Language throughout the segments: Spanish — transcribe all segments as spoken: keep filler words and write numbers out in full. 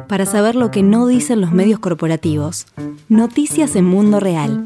para saber lo que no dicen los medios corporativos. Noticias en Mundo Real.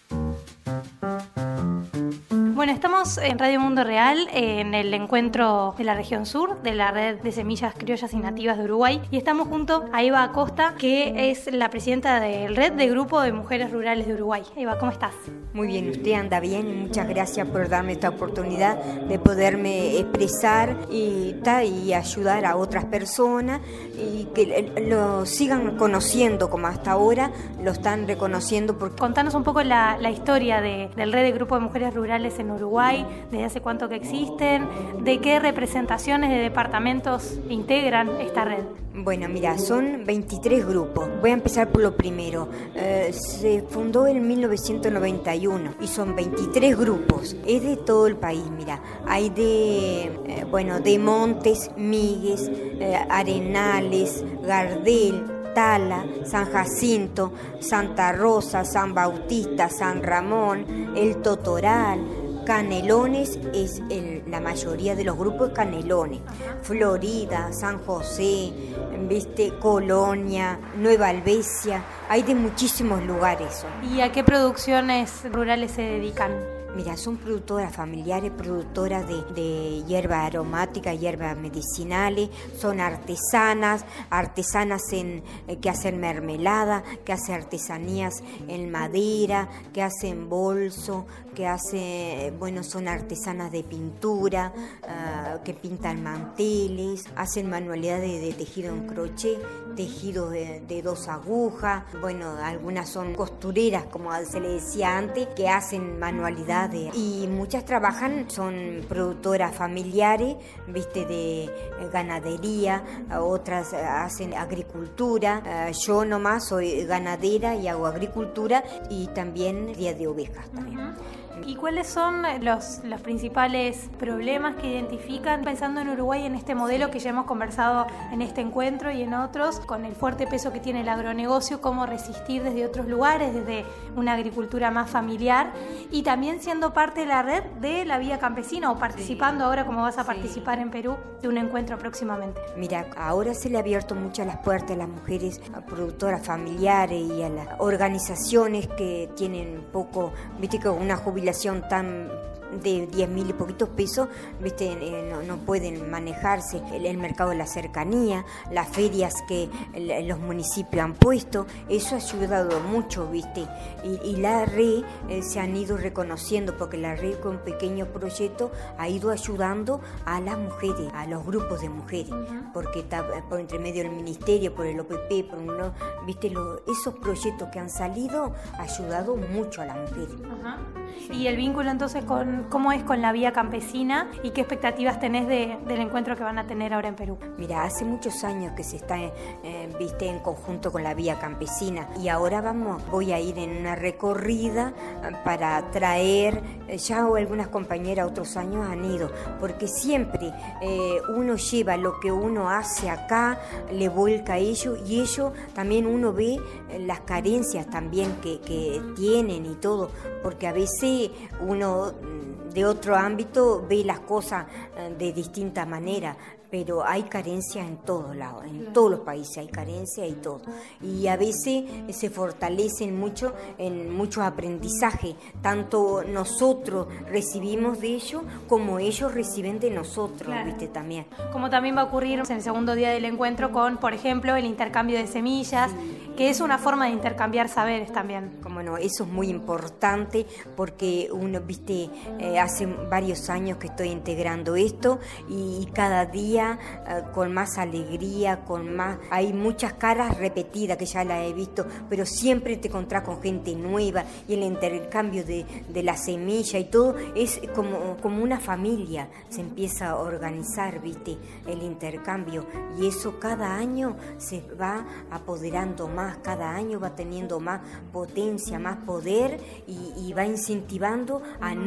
Bueno, estamos en Radio Mundo Real, en el encuentro de la región sur, de la red de semillas criollas y nativas de Uruguay, y estamos junto a Eva Acosta, que es la presidenta del Red de Grupo de Mujeres Rurales de Uruguay. Eva, ¿cómo estás? Muy bien, usted anda bien y muchas gracias por darme esta oportunidad de poderme expresar y, ta, y ayudar a otras personas y que lo sigan conociendo como hasta ahora lo están reconociendo. Porque... Contanos un poco la, la historia de, del Red de Grupo de Mujeres Rurales en Uruguay, desde hace cuánto que existen, de qué representaciones de departamentos integran esta red. Bueno, mira, son veintitrés grupos. Voy a empezar por lo primero. Eh, se fundó en mil novecientos noventa y uno y son veintitrés grupos. Es de todo el país, mira. Hay de, eh, bueno, de Montes, Migues, eh, Arenales, Gardel, Tala, San Jacinto, Santa Rosa, San Bautista, San Ramón, El Totoral. Canelones es el, la mayoría de los grupos Canelones, Florida, San José, viste, Colonia, Nueva Albesia, hay de muchísimos lugares. ¿Y a qué producciones rurales se dedican? Mira, son productoras familiares, productoras de, de hierba aromática, hierbas medicinales, son artesanas, artesanas en, eh, que hacen mermelada, que hacen artesanías en madera, que hacen bolso, que hacen, bueno, son artesanas de pintura, uh, que pintan manteles, hacen manualidades de, de tejido en crochet, tejido de, de dos agujas, bueno, algunas son costureras, como se le decía antes, que hacen manualidades. Y muchas trabajan, son productoras familiares, viste, de ganadería, otras hacen agricultura. Yo nomás soy ganadera y hago agricultura y también cría de ovejas también. Uh-huh. ¿Y cuáles son los, los principales problemas que identifican pensando en Uruguay en este modelo que ya hemos conversado en este encuentro y en otros, con el fuerte peso que tiene el agronegocio, cómo resistir desde otros lugares, desde una agricultura más familiar y también siendo parte de la red de la Vía Campesina o participando sí. ahora como vas a participar sí. en Perú de un encuentro próximamente? Mira, ahora se le ha abierto muchas las puertas a las mujeres a productoras familiares y a las organizaciones que tienen poco, viste, que una jubilación tan de diez mil y poquitos pesos, viste, eh, no, no pueden manejarse el, el mercado de la cercanía, las ferias que el, los municipios han puesto, eso ha ayudado mucho, viste, y, y la red eh, se han ido reconociendo porque la red con pequeños proyectos ha ido ayudando a las mujeres, a los grupos de mujeres, uh-huh. porque está por entre medio del ministerio, por el O P P, por uno, viste, lo, esos proyectos que han salido ha ayudado mucho a las mujeres. Uh-huh. Sí. Y el vínculo entonces con cómo es con la Vía Campesina y qué expectativas tenés de, del encuentro que van a tener ahora en Perú. Mira, hace muchos años que se está eh, viste en conjunto con la Vía Campesina y ahora vamos, voy a ir en una recorrida para traer, ya algunas compañeras otros años han ido, porque siempre eh, uno lleva lo que uno hace acá, le vuelca a ellos y ellos también uno ve las carencias también que, que tienen y todo, porque a veces uno de otro ámbito ve las cosas de distinta manera, pero hay carencias en todos lados, en todos los países hay carencias y todo. Y a veces se fortalecen mucho en muchos aprendizajes, tanto nosotros recibimos de ellos como ellos reciben de nosotros, claro. ¿Viste? También. Como también va a ocurrir en el segundo día del encuentro con, por ejemplo, el intercambio de semillas, sí. que es una forma de intercambiar saberes también. Como no, eso es muy importante porque uno, viste, eh, hace varios años que estoy integrando esto y cada día Uh, con más alegría, con más, hay muchas caras repetidas que ya las he visto, pero siempre te encontrás con gente nueva y el intercambio de, de la semilla y todo es como, como una familia, se empieza a organizar, viste, el intercambio y eso cada año se va apoderando más, cada año va teniendo más potencia, más poder y, y va incentivando a nuevas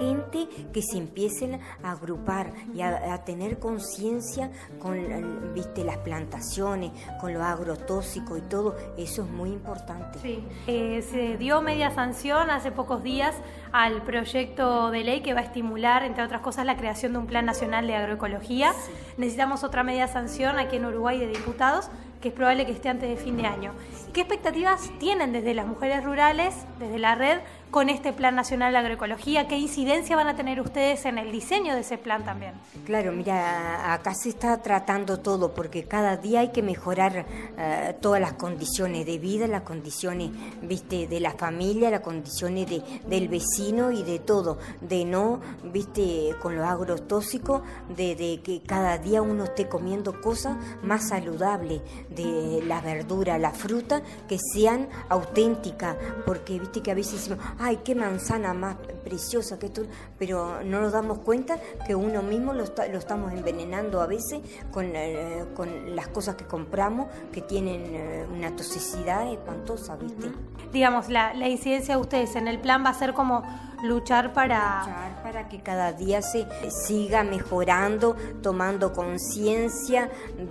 gente que se empiecen a agrupar y a, a tener conciencia con, viste, las plantaciones, con lo agrotóxico y todo, eso es muy importante. Sí. Eh, se dio media sanción hace pocos días al proyecto de ley que va a estimular, entre otras cosas, la creación de un Plan Nacional de Agroecología. Sí. Necesitamos otra media sanción aquí en Uruguay de diputados, que es probable que esté antes de fin de año. ¿Qué expectativas tienen desde las mujeres rurales, desde la red, con este Plan Nacional de Agroecología? ¿Qué incidencia van a tener ustedes en el diseño de ese plan también? Claro, mira, acá se está tratando todo, porque cada día hay que mejorar uh, todas las condiciones de vida, las condiciones, viste, de la familia, las condiciones de, del vecino y de todo, de no, viste, con los agrotóxicos, de, de que cada día uno esté comiendo cosas más saludables, de la verdura, la fruta, que sean auténticas, porque viste que a veces decimos, ay, qué manzana más preciosa que esto, pero no nos damos cuenta que uno mismo lo, está, lo estamos envenenando a veces con, eh, con las cosas que compramos, que tienen eh, una toxicidad espantosa, viste. Uh-huh. Digamos, la, la incidencia de ustedes en el plan va a ser como luchar para... Luchar para que cada día se siga mejorando, tomando conciencia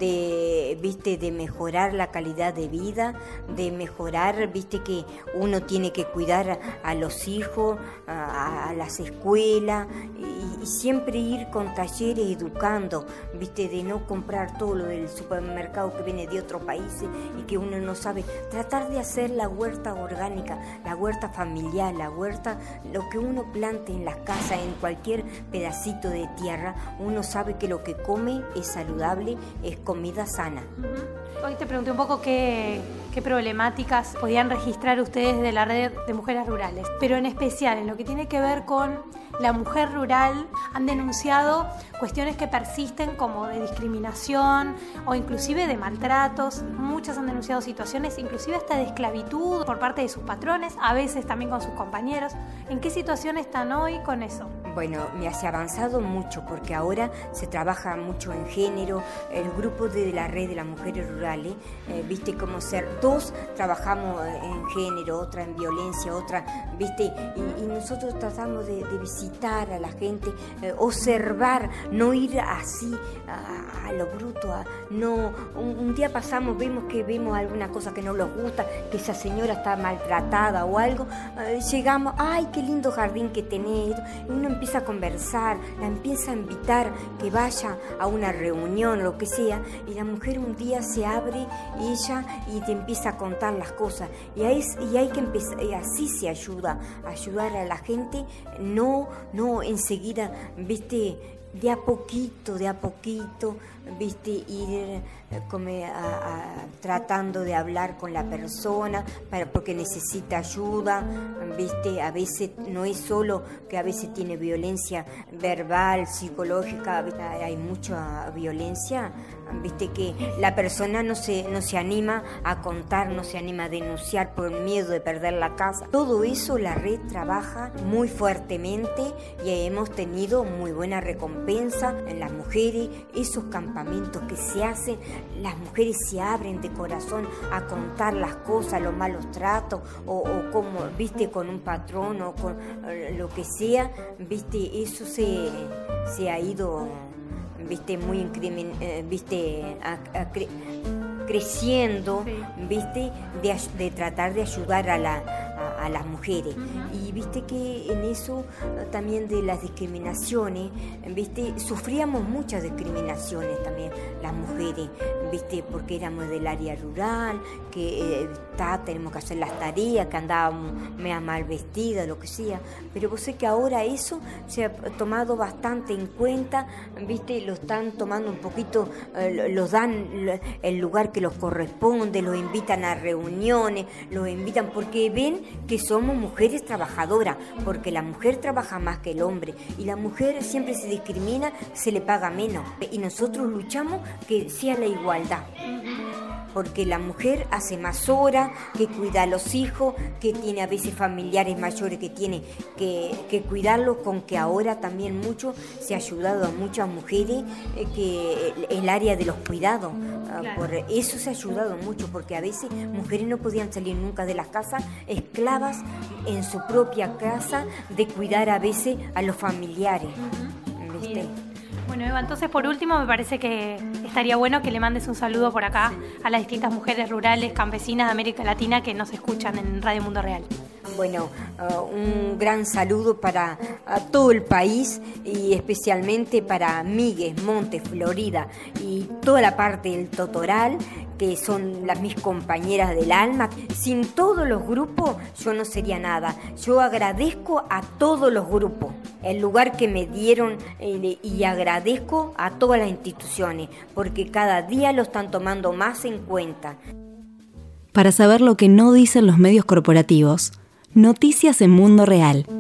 de, viste, de mejorar la calidad de vida, de mejorar, viste, que uno tiene que cuidar a, a los hijos, a, a las escuelas, y, y siempre ir con talleres educando, viste, de no comprar todo lo del supermercado que viene de otros países y que uno no sabe. Tratar de hacer la huerta orgánica, la huerta familiar, la huerta, lo que uno plante en las casas, en cualquier pedacito de tierra, uno sabe que lo que come es saludable, es comida sana. Uh-huh. Hoy te pregunté un poco qué, qué problemáticas podían registrar ustedes de la red de mujeres rurales, pero en especial en lo que tiene que ver con la mujer rural, han denunciado cuestiones que persisten como de discriminación o inclusive de maltratos. Muchas han denunciado situaciones inclusive hasta de esclavitud por parte de sus patrones, a veces también con sus compañeros. ¿En qué situación están hoy con eso? Bueno, me ha avanzado mucho porque ahora se trabaja mucho en género. El grupo de la red de las mujeres rurales, eh, viste cómo ser dos trabajamos en género, otra en violencia, otra, viste, y, y nosotros tratamos de, de visitar a la gente, eh, observar, no ir así a, a lo bruto, a, no, un, un día pasamos, vemos que vemos alguna cosa que no nos gusta, que esa señora está maltratada o algo, eh, llegamos, ay, qué lindo jardín que tenés, y uno empieza a conversar, la empieza a invitar que vaya a una reunión, lo que sea, y la mujer un día se abre ella y te empieza a contar las cosas, y, ahí, y hay que empezar, y así se ayuda, ayudar a la gente, no, no enseguida, viste, de a poquito, de a poquito, viste, ir como a, a, tratando de hablar con la persona para, porque necesita ayuda, viste, a veces no es solo que a veces tiene violencia verbal, psicológica, ¿viste? Hay mucha violencia, viste, que la persona no se, no se anima a contar, no se anima a denunciar por miedo de perder la casa. Todo eso la red trabaja muy fuertemente y hemos tenido muy buena recompensa en las mujeres, esos campamentos que se hacen, las mujeres se abren de corazón a contar las cosas, los malos tratos o, o como, viste, con un patrón o con uh, lo que sea, viste, eso se, se ha ido, viste, muy incrimin, eh, viste, a, a cre, creciendo, sí. Viste, de, de tratar de ayudar a la a, a las mujeres. Uh-huh. Y viste que en eso también de las discriminaciones, viste, sufríamos muchas discriminaciones también las mujeres, viste, porque éramos del área rural, que eh, ta, tenemos que hacer las tareas, que andábamos mea mal vestidas, lo que sea, pero vos sé que ahora eso se ha tomado bastante en cuenta, viste, lo están tomando un poquito, eh, los dan el lugar que los corresponde, los invitan a reuniones, los invitan porque ven que somos mujeres trabajadoras, porque la mujer trabaja más que el hombre y la mujer siempre se discrimina, se le paga menos y nosotros luchamos que sea la igualdad. porque la mujer hace más horas, que cuida a los hijos, que tiene a veces familiares mayores que tiene que, que cuidarlos, con que ahora también mucho se ha ayudado a muchas mujeres eh, que el área de los cuidados, claro. Por eso se ha ayudado mucho, porque a veces mujeres no podían salir nunca de las casas, esclavas en su propia casa de cuidar a veces a los familiares. Uh-huh. ¿Viste? Bueno, Eva, entonces por último me parece que estaría bueno que le mandes un saludo por acá a las distintas mujeres rurales, campesinas de América Latina que nos escuchan en Radio Mundo Real. Bueno, uh, un gran saludo para uh, todo el país y especialmente para Migues, Montes, Florida y toda la parte del Totoral, que son las mis compañeras del alma. Sin todos los grupos yo no sería nada. Yo agradezco a todos los grupos el lugar que me dieron eh, y agradezco a todas las instituciones porque cada día lo están tomando más en cuenta. Para saber lo que no dicen los medios corporativos, Noticias en Mundo Real.